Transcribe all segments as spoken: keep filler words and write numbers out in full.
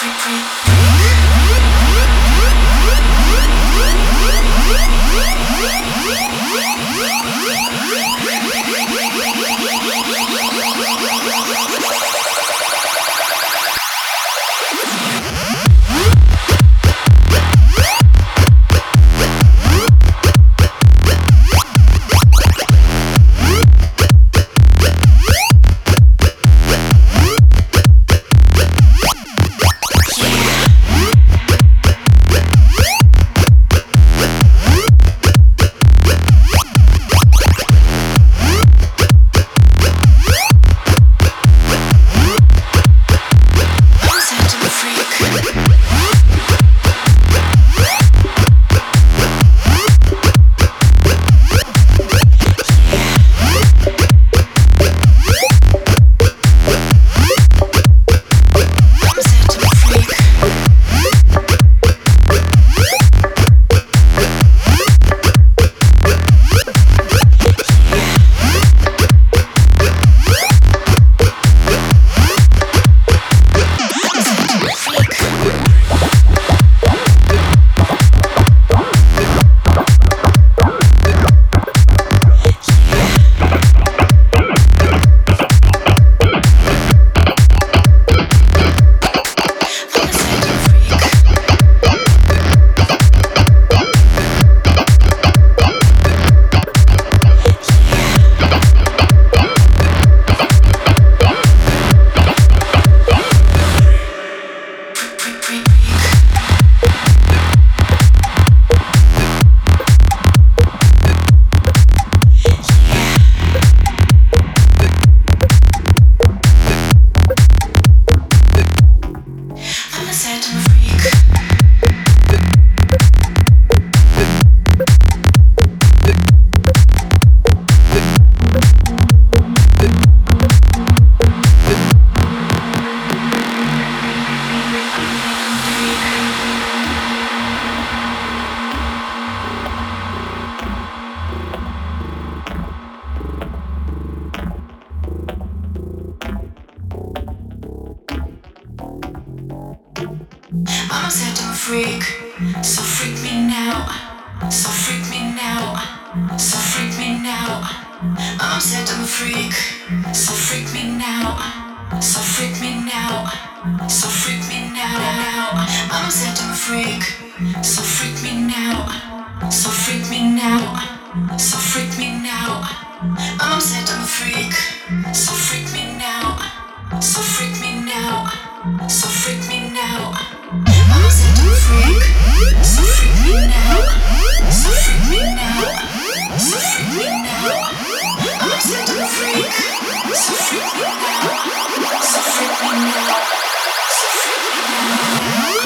Mama said I'm a freak, so freak me now. So freak me now. So freak me now. Mama said I'm a freak, so freak me now. So freak me now. So freak me now. Mama said I'm a freak, so freak me now. So freak me now. So freak me now. Mama said I'm a freak, so freak me now. So freak me now. So freak me now. Mama said I'm a freak, so freak me now. So freak me now. So freak me now. Mama said I'm a freak, so freak me now. So freak me now. So freak me now.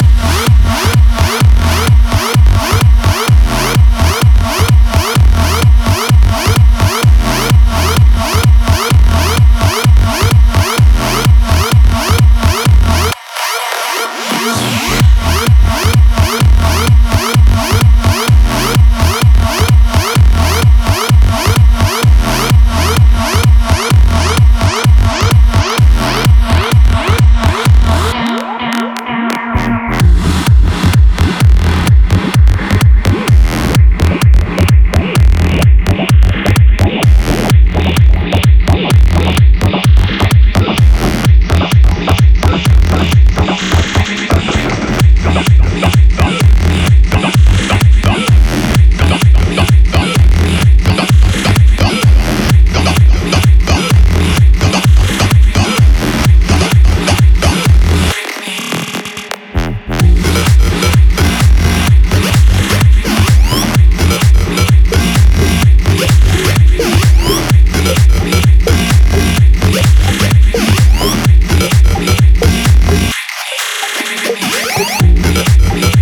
We'll be right back.